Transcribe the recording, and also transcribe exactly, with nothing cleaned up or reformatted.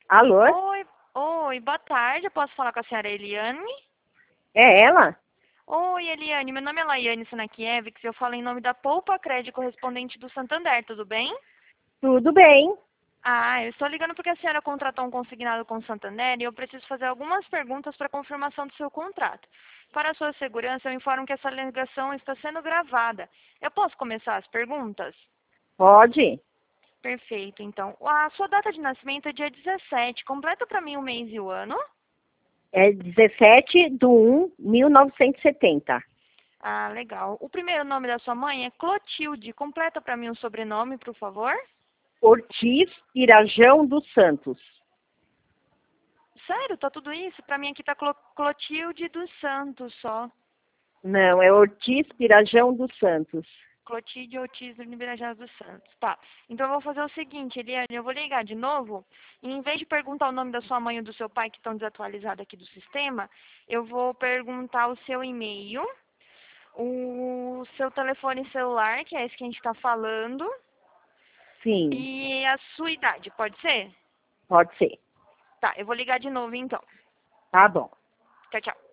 Alô? Oi, oi, boa tarde. Eu posso falar com a senhora Eliane? É ela? Oi, Eliane. Meu nome é Laiane Sanakiewicz. Eu falo em nome da Poupa Crédito correspondente do Santander, tudo bem? Tudo bem. Ah, eu estou ligando porque a senhora contratou um consignado com o Santander e eu preciso fazer algumas perguntas para confirmação do seu contrato. Para a sua segurança, eu informo que essa ligação está sendo gravada. Eu posso começar as perguntas? Pode? Perfeito, então. A sua data de nascimento é dia dezessete. Completa para mim o mês e o ano. É dezessete de um de mil novecentos e setenta. Ah, legal. O primeiro nome da sua mãe é Clotilde. Completa para mim o sobrenome, por favor. Ortiz Irajão dos Santos. Sério, tá tudo isso? Para mim aqui tá Clo Clotilde dos Santos só. Não, é Ortiz Pirajão dos Santos. Clotilde Ortiz do Liberajados dos Santos. Tá. Então eu vou fazer o seguinte, Eliane, eu vou ligar de novo. E em vez de perguntar o nome da sua mãe ou do seu pai, que estão desatualizados aqui do sistema, eu vou perguntar o seu e-mail, o seu telefone celular, que é esse que a gente está falando, Sim, e a sua idade, pode ser? pode ser. Tá, eu vou ligar de novo então. Tá bom. Tchau, tchau.